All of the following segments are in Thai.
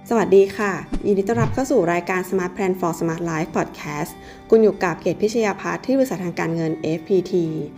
สวัสดีค่ะยินดีต้อนรับเข้าสู่รายการ Smart Plan for Smart Life Podcast คุณอยู่กับเกตพิชยาภัทรที่บริษัททางการเงิน FPT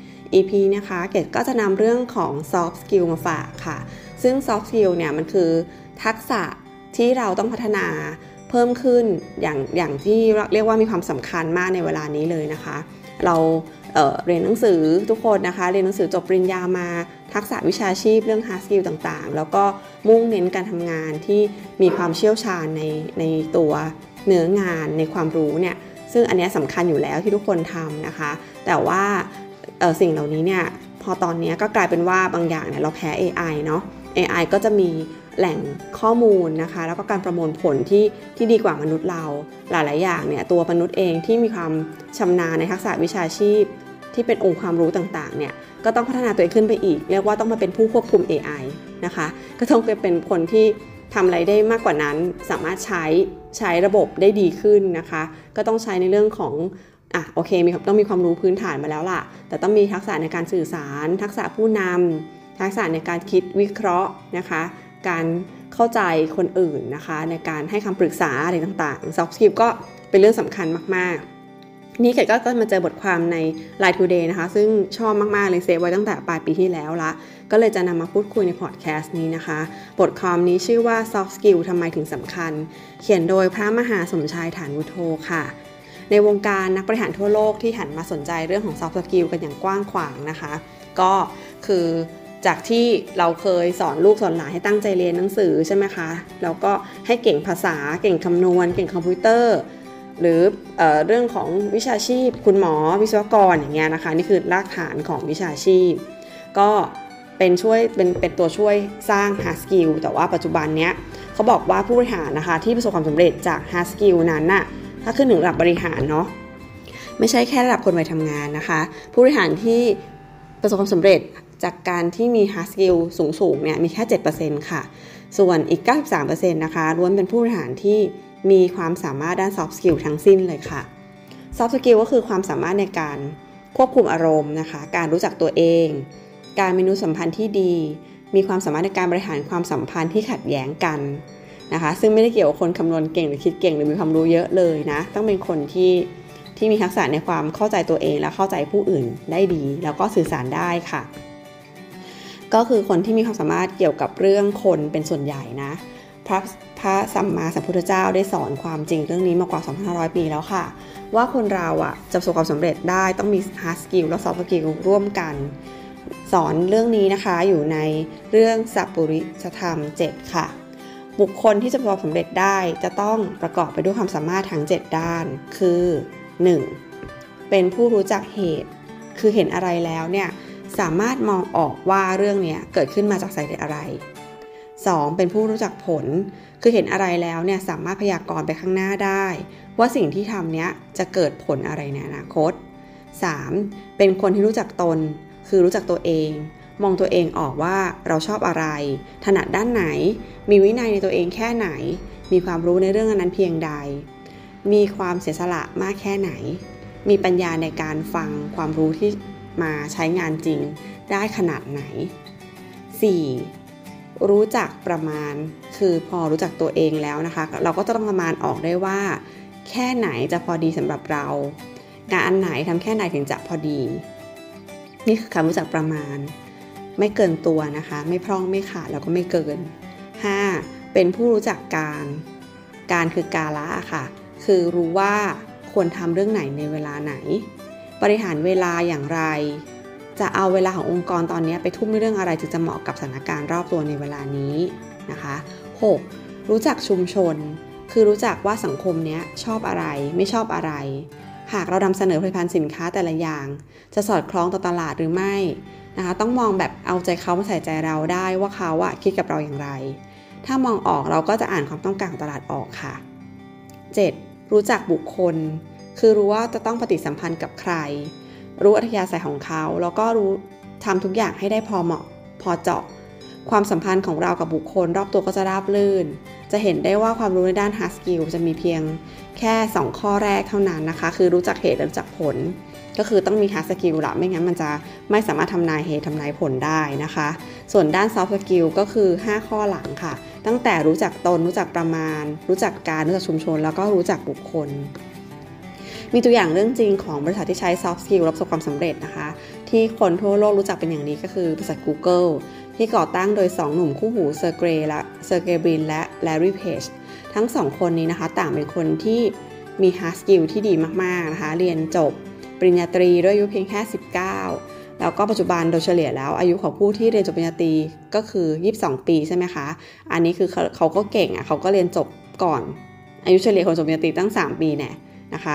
EP นะคะเกตก็จะนำเรื่องของ Soft Skill มาฝากค่ะซึ่ง Soft Skill เนี่ยมันคือทักษะที่เราต้องพัฒนาเพิ่มขึ้นอย่างที่เรียกว่ามีความสำคัญมากในเวลานี้เลยนะคะเราเรียนหนังสือทุกคนนะคะเรียนหนังสือจบปริญญามาทักษะวิชาชีพเรื่อง hard skill ต่างๆแล้วก็มุ่งเน้นการทำงานที่มีความเชี่ยวชาญในตัวเนื้องานในความรู้เนี่ยซึ่งอันนี้สำคัญอยู่แล้วที่ทุกคนทำนะคะแต่ว่าสิ่งเหล่านี้เนี่ยพอตอนนี้ก็กลายเป็นว่าบางอย่างเนี่ยเราแพ้ AI เนาะ AI ก็จะมีแหล่งข้อมูลนะคะแล้วก็การประมวลผลที่ดีกว่ามนุษย์เราหลายๆอย่างเนี่ยตัวมนุษย์เองที่มีความชำนาญในทักษะวิชาชีพที่เป็นองค์ความรู้ต่างๆเนี่ยก็ต้องพัฒนาตัวเองขึ้นไปอีกเรียกว่าต้องมาเป็นผู้ควบคุม AI นะคะก็ต้องเป็นคนที่ทำอะไรได้มากกว่านั้นสามารถใช้ระบบได้ดีขึ้นนะคะก็ต้องใช้ในเรื่องของโอเคต้องมีความรู้พื้นฐานมาแล้วล่ะแต่ต้องมีทักษะในการสื่อสารทักษะผู้นำทักษะในการคิดวิเคราะห์นะคะการเข้าใจคนอื่นนะคะในการให้คำปรึกษาอะไรต่างๆ Soft Skill ก็เป็นเรื่องสำคัญมากๆนี่เกดก็มาเจอบทความใน Line Today นะคะซึ่งชอบมากๆเลยเซฟไว้ตั้งแต่ปลายปีที่แล้วละก็เลยจะนำมาพูดคุยในพอดแคสต์นี้นะคะบทความนี้ชื่อว่า Soft Skill ทำไมถึงสำคัญเขียนโดยพระมหาสมชายฐานวุฒโธค่ะในวงการนักบริหารทั่วโลกที่หันมาสนใจเรื่องของ Soft Skill กันอย่างกว้างขวางนะคะก็คือจากที่เราเคยสอนลูกสอนหลานให้ตั้งใจเรียนหนังสือใช่ไหมคะแล้วก็ให้เก่งภาษาเก่งคำนวณเก่งคอมพิวเตอร์หรือเรื่องของวิชาชีพคุณหมอวิศวกรอย่างเงี้ยนะคะนี่คือรากฐานของวิชาชีพก็เป็นตัวช่วยสร้าง hard skill แต่ว่าปัจจุบันเนี้ยเขาบอกว่าผู้บริหารนะคะที่ประสบความสำเร็จจาก hard skill นั้นน่ะถ้าขึ้นถึงระดับบริหารเนาะไม่ใช่แค่ระดับคนวัยทำงานนะคะผู้บริหารที่ประสบความสำเร็จจากการที่มี hard skill สูงเนี่ยมีแค่ 7% ค่ะส่วนอีก 93% นะคะล้วนเป็นผู้บริหารที่มีความสามารถด้าน soft skill ทั้งสิ้นเลยค่ะ soft skill ก็คือความสามารถในการควบคุมอารมณ์นะคะการรู้จักตัวเองการมีมนุษยสัมพันธ์ที่ดีมีความสามารถในการบริหารความสัมพันธ์ที่ขัดแย้งกันนะคะซึ่งไม่ได้เกี่ยวกับคนคำนวณเก่งหรือคิดเก่งหรือมีความรู้เยอะเลยนะต้องเป็นคนที่มีทักษะในความเข้าใจตัวเองและเข้าใจผู้อื่นได้ดีแล้วก็สื่อสารได้ค่ะก็คือคนที่มีความสามารถเกี่ยวกับเรื่องคนเป็นส่วนใหญ่นะพระสัมมาสัมพุทธเจ้าได้สอนความจริงเรื่องนี้มากว่า 2,500 ปีแล้วค่ะว่าคนเราจะประสบความสำเร็จได้ต้องมี hard skill และ soft skill ร่วมกันสอนเรื่องนี้นะคะอยู่ในเรื่องสัพพุริสธรรม 7 ค่ะบุคคลที่จะประสบความสำเร็จได้จะต้องประกอบไปด้วยความสามารถทั้ง 7 ด้านคือ 1. เป็นผู้รู้จักเหตุคือเห็นอะไรแล้วเนี่ยสามารถมองออกว่าเรื่องนี้เกิดขึ้นมาจากสาเหตุอะไร 2. เป็นผู้รู้จักผลคือเห็นอะไรแล้วเนี่ยสามารถพยากรณ์ไปข้างหน้าได้ว่าสิ่งที่ทำเนี้ยจะเกิดผลอะไรในอนาคต 3. เป็นคนที่รู้จักตนคือรู้จักตัวเองมองตัวเองออกว่าเราชอบอะไรถนัดด้านไหนมีวินัยในตัวเองแค่ไหนมีความรู้ในเรื่องนั้นเพียงใดมีความเสียสละมากแค่ไหนมีปัญญาในการฟังความรู้ที่มาใช้งานจริงได้ขนาดไหน 4. รู้จักประมาณคือพอรู้จักตัวเองแล้วนะคะเราก็จะต้องประมาณออกได้ว่าแค่ไหนจะพอดีสำหรับเรางานอันไหนทำแค่ไหนถึงจะพอดีนี่คือคำรู้จักประมาณไม่เกินตัวนะคะไม่พร่องไม่ขาดแล้วก็ไม่เกิน 5. เป็นผู้รู้จักการคือกาละค่ะคือรู้ว่าควรทำเรื่องไหนในเวลาไหนบริหารเวลาอย่างไรจะเอาเวลาขององค์กรตอนนี้ไปทุ่มในเรื่องอะไรถึงจะเหมาะกับสถานการณ์รอบตัวในเวลานี้นะคะ 6. รู้จักชุมชนคือรู้จักว่าสังคมนี้ชอบอะไรไม่ชอบอะไรหากเรานำเสนอผลิตภัณฑ์สินค้าแต่ละอย่างจะสอดคล้องต่อตลาดหรือไม่นะคะต้องมองแบบเอาใจเขามาใส่ใจเราได้ว่าเขาคิดกับเราอย่างไรถ้ามองออกเราก็จะอ่านความต้องการของตลาดออกค่ะ 7. รู้จักบุคคลคือรู้ว่าจะต้องปฏิสัมพันธ์กับใครรู้อัธยาศัยของเขาแล้วก็รู้ทำทุกอย่างให้ได้พอเหมาะพอเจาะความสัมพันธ์ของเรากับบุคคลรอบตัวก็จะราบรื่นจะเห็นได้ว่าความรู้ในด้าน hard skill จะมีเพียงแค่2ข้อแรกเท่านั้นนะคะคือรู้จักเหตุและรู้จักผลก็คือต้องมี hard skill ละไม่งั้นมันจะไม่สามารถทำนายเหตุทำนายผลได้นะคะส่วนด้าน soft skill ก็คือ5ข้อหลังค่ะตั้งแต่รู้จักตนรู้จักประมาณรู้จักการรู้จักชุมชนแล้วก็รู้จักบุคคลมีตัวอย่างเรื่องจริงของบริษัทที่ใช้ soft skill ประสบความสำเร็จนะคะที่คนทั่วโลกรู้จักเป็นอย่างดีก็คือบริษัท Google ที่ก่อตั้งโดย2หนุ่มคู่หูเซอร์เกย์บรินและแลรี่เพจทั้ง2คนนี้นะคะต่างเป็นคนที่มี hard skill ที่ดีมากๆนะคะเรียนจบปริญญาตรีด้วยอายุเพียงแค่19แล้วก็ปัจจุบันโดยเฉลี่ยแล้วอายุของผู้ที่เรียนจบปริญญาตรีก็คือ22ปีใช่ไหมคะอันนี้คือเขาก็เก่งเขาก็เรียนจบก่อนอายุเฉลี่ยคนจบปริญญาตรีตั้ง3ปีแน่นะคะ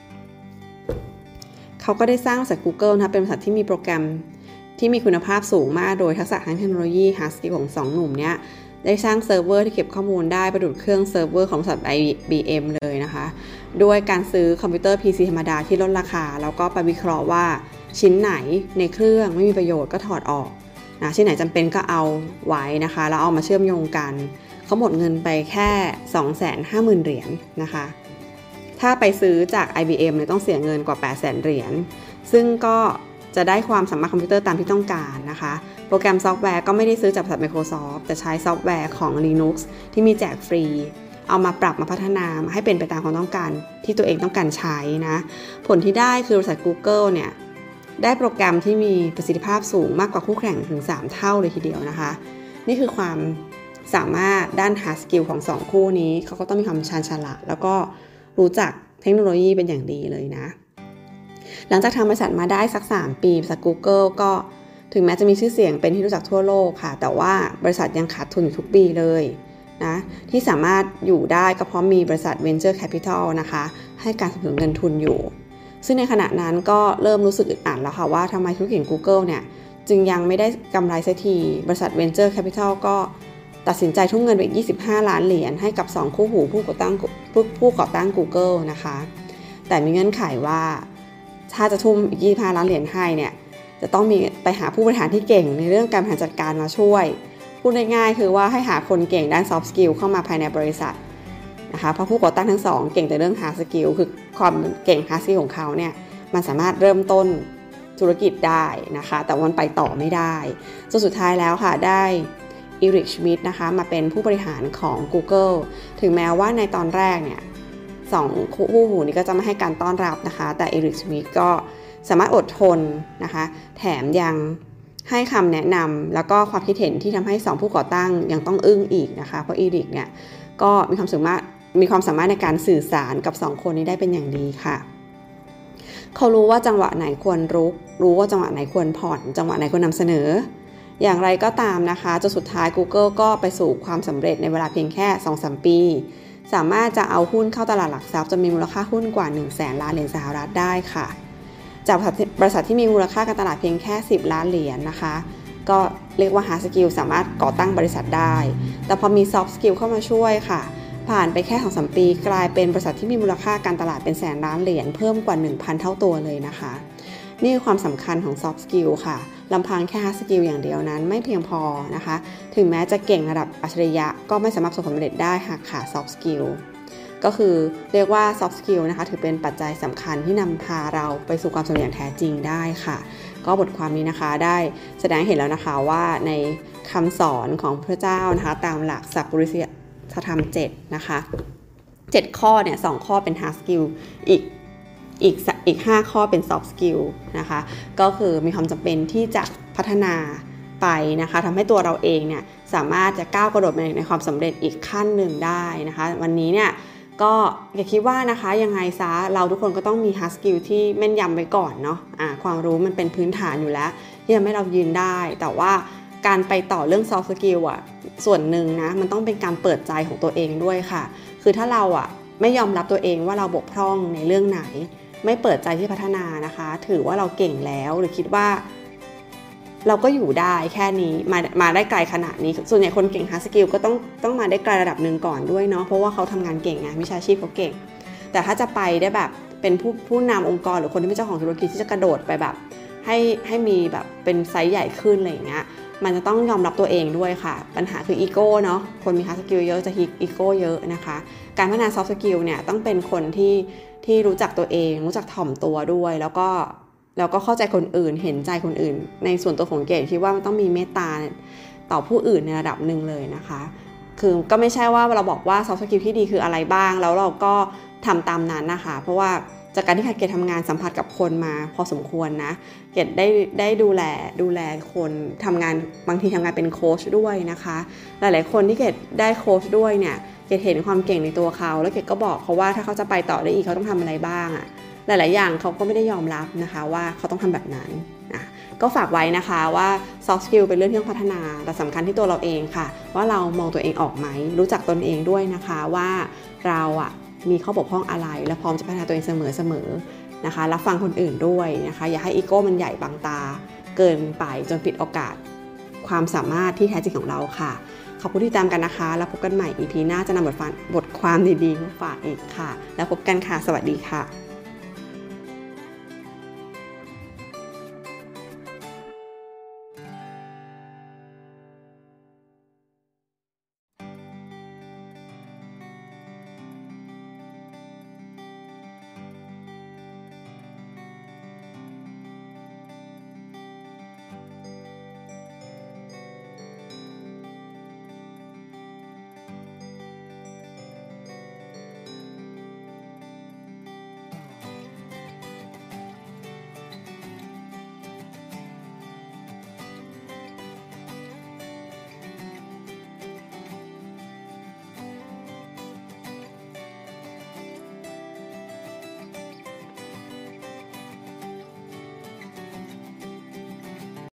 เขาก็ได้สร้างบริษัท Google นะคะเป็นบริษัทที่มีโปรแกรมที่มีคุณภาพสูงมากโดยทักษะทางเทคโนโลยี hard skill ของ2หนุ่มเนี้ยได้สร้างเซิร์ฟเวอร์ที่เก็บข้อมูลได้ประดุจเครื่องเซิร์ฟเวอร์ของบริษัท IBM เลยนะคะด้วยการซื้อคอมพิวเตอร์ PC ธรรมดาที่ลดราคาแล้วก็ไปวิเคราะห์ว่าชิ้นไหนในเครื่องไม่มีประโยชน์ก็ถอดออกนะชิ้นไหนจำเป็นก็เอาไว้นะคะแล้วเอามาเชื่อมโยงกันเขาหมดเงินไปแค่ 250,000 เหรียญนะคะถ้าไปซื้อจาก IBM เนี่ยต้องเสียเงินกว่า 800,000 เหรียญซึ่งก็จะได้ความสามารถคอมพิวเตอร์ตามที่ต้องการนะคะโปรแกรมซอฟต์แวร์ก็ไม่ได้ซื้อจากบริษัท Microsoft แต่ใช้ซอฟต์แวร์ของ Linux ที่มีแจกฟรีเอามาปรับมาพัฒนาให้เป็นไปตามความต้องการที่ตัวเองต้องการใช้นะผลที่ได้คือบริษัท Google เนี่ยได้โปรแกรมที่มีประสิทธิภาพสูงมากกว่าคู่แข่งถึง3เท่าเลยทีเดียวนะคะนี่คือความสามารถด้าน hard skill ของ2คู่นี้เขาก็ต้องมีความชาญฉลาดแล้วก็รู้จักเทคโนโลยีเป็นอย่างดีเลยนะหลังจากทำบริษัทมาได้สัก3ปีบริษัท Google ก็ถึงแม้จะมีชื่อเสียงเป็นที่รู้จักทั่วโลกค่ะแต่ว่าบริษัทยังขาดทุนอยู่ทุกปีเลยนะที่สามารถอยู่ได้ก็เพราะมีบริษัท Venture Capital นะคะให้การสนับสนุนเงินทุนอยู่ซึ่งในขณะนั้นก็เริ่มรู้สึกอึดอัดแล้วค่ะว่าทำไมธุรกิจ Google เนี่ยจึงยังไม่ได้กำไรสักทีบริษัท Venture Capital ก็ตัดสินใจทุ่มเงินไป25 ล้านเหรียญให้กับ2คู่หูผู้ก่อตั้ง Google นะคะแต่มีเงื่อนไขว่าถ้าจะทุ่มอีก25 ล้านเหรียญให้เนี่ยจะต้องมีไปหาผู้บริหารที่เก่งในเรื่องการบริหารจัดการมาช่วยพูดง่ายๆคือว่าให้หาคนเก่งด้าน soft skill เข้ามาภายในบริษัทนะคะเพราะผู้ก่อตั้งทั้งสองเก่งแต่เรื่อง hard skill คือความเก่ง hard skill ของเขาเนี่ยมันสามารถเริ่มต้นธุรกิจได้นะคะแต่มันไปต่อไม่ได้จนสุดท้ายแล้วค่ะได้อีริก ชมิดนะคะมาเป็นผู้บริหารของ Google ถึงแม้ว่าในตอนแรกเนี่ย2คู่หูนี้ก็จะไม่ให้การต้อนรับนะคะแต่อีริก ชมิดก็สามารถอดทนนะคะแถมยังให้คำแนะนำแล้วก็ความคิดเห็นที่ทำให้2ผู้ก่อตั้งยังต้องอึ้งอีกนะคะเพราะอีริกเนี่ยก็มีความสามารถในการสื่อสารกับ2คนนี้ได้เป็นอย่างดีค่ะเขารู้ว่าจังหวะไหนควรรู้ว่าจังหวะไหนควรผ่อนจังหวะไหนควรนำเสนออย่างไรก็ตามนะคะจนสุดท้าย Google ก็ไปสู่ความสำเร็จในเวลาเพียงแค่ 2-3 ปีสามารถจะเอาหุ้นเข้าตลาดหลักทรัพย์จนมีมูลค่าหุ้นกว่า 100,000 ล้านเหรียญสหรัฐได้ค่ะจากบริษัทที่มีมูลค่าการตลาดเพียงแค่10 ล้านเหรียญนะคะก็เรียกว่า hard skill สามารถก่อตั้งบริษัทได้แต่พอมี soft skill เข้ามาช่วยค่ะผ่านไปแค่ 2-3 ปีกลายเป็นบริษัทที่มีมูลค่าการตลาดเป็นแสนล้านเหรียญเพิ่มกว่า 1,000 เท่าตัวเลยนะคะนี่คือความสำคัญของ soft skill ค่ะลำพังแค่ hard skill อย่างเดียวนั้นไม่เพียงพอนะคะถึงแม้จะเก่งระดับอัจฉริยะก็ไม่สามารถประสบความสำเร็จได้หากขาด soft skill ก็คือเรียกว่า soft skill นะคะถือเป็นปัจจัยสำคัญที่นำพาเราไปสู่ความสำเร็จอย่างแท้จริงได้ค่ะก็บทความนี้นะคะได้แสดงให้เห็นแล้วนะคะว่าในคำสอนของพระเจ้านะคะตามหลักสัพพุริยธรรม7นะคะ7ข้อเนี่ย2ข้อเป็น hard skill อีก5ข้อเป็น soft skill นะคะก็คือมีความจำเป็นที่จะพัฒนาไปนะคะทำให้ตัวเราเองเนี่ยสามารถจะก้าวกระโดดไปในความสำเร็จอีกขั้นหนึ่งได้นะคะวันนี้เนี่ยก็อย่าคิดว่านะคะยังไงซะเราทุกคนก็ต้องมี hard skill ที่แม่นยำไว้ก่อนเนาะความรู้มันเป็นพื้นฐานอยู่แล้วที่ทำให้เรายืนได้แต่ว่าการไปต่อเรื่อง soft skill ส่วนหนึ่งนะมันต้องเป็นการเปิดใจของตัวเองด้วยค่ะคือถ้าเราไม่ยอมรับตัวเองว่าเราบกพร่องในเรื่องไหนไม่เปิดใจที่พัฒนานะคะถือว่าเราเก่งแล้วหรือคิดว่าเราก็อยู่ได้แค่นี้มาได้ไกลขนาดนี้ส่วนใหญ่คนเก่ง hard skill ก็ต้องมาได้ไกลระดับหนึ่งก่อนด้วยเนาะเพราะว่าเขาทำงานเก่งไงวิชาชีพเขาเก่งแต่ถ้าจะไปได้แบบเป็นผู้นำองค์กรหรือคนที่เป็นเจ้าของธุรกิจที่จะกระโดดไปแบบให้มีแบบเป็นไซส์ใหญ่ขึ้นอะไรอย่างเงี้ยมันจะต้องยอมรับตัวเองด้วยค่ะปัญหาคืออีโก้เนาะคนมี hard skill เยอะจะอีโก้เยอะนะคะการพัฒนา soft skill เนี่ยต้องเป็นคนที่รู้จักตัวเองรู้จักถ่อมตัวด้วยแล้วก็เข้าใจคนอื่นเห็นใจคนอื่นในส่วนตัวของเกดคิดว่ามันต้องมีเมตตาต่อผู้อื่นในระดับหนึ่งเลยนะคะคือก็ไม่ใช่ว่าเราบอกว่า soft skill ที่ดีคืออะไรบ้างแล้วเราก็ทำตามนั้นนะคะเพราะว่าจากการที่เกดทำงานสัมผัสกับคนมาพอสมควรนะเกดได้ดูแลคนทำงานบางทีทำงานเป็นโค้ชด้วยนะคะหลายๆคนที่เกดได้โค้ชด้วยเนี่ยเกดเห็นความเก่งในตัวเขาแล้วเกดก็บอกเขาว่าถ้าเขาจะไปต่อได้อีกเขาต้องทำอะไรบ้างหลายๆอย่างเขาก็ไม่ได้ยอมรับนะคะว่าเขาต้องทำแบบนั้นนะก็ฝากไว้นะคะว่า soft skill เป็นเรื่องที่ต้องพัฒนาแต่สำคัญที่ตัวเราเองค่ะว่าเรามองตัวเองออกไหมรู้จักตนเองด้วยนะคะว่าเรามีข้อบกพร่องอะไรและพร้อมจะพัฒนาตัวเองเสมอนะคะรับฟังคนอื่นด้วยนะคะอย่าให้อีโก้มันใหญ่บังตาเกินไปจนปิดโอกาสความสามารถที่แท้จริงของเราค่ะขอบคุณที่ตามกันนะคะแล้วพบกันใหม่ EP หน้าจะนำบทความดีๆมาฝากอีกค่ะแล้วพบกันค่ะสวัสดีค่ะ